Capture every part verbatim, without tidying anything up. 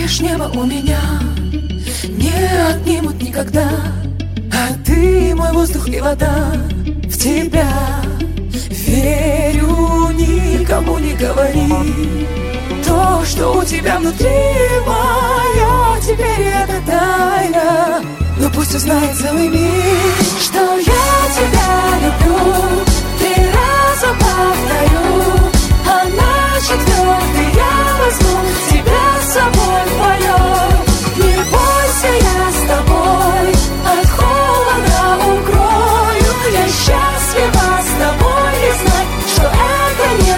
Знаешь, небо у меня не отнимут никогда, а ты мой воздух и вода. В тебя верю, никому не говори. То, что у тебя внутри, мое, теперь это тайна. Но пусть узнает целый мир, что я тебя люблю. Три раза повторю, а на четвертый я возьму тебя с собой вдвоем. Не бойся, я с тобой, от холода укрою. Я счастлива с тобой и знать, что это не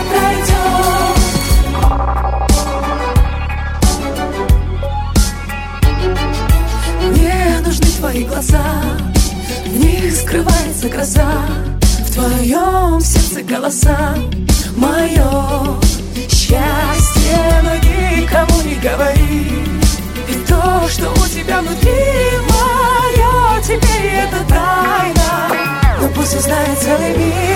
пройдет. Мне нужны твои глаза, в них скрывается гроза. В твоем сердце голоса, мое счастье, но никому не говори. И то, что у тебя внутри, мое, теперь это тайна. Но пусть узнает целый мир.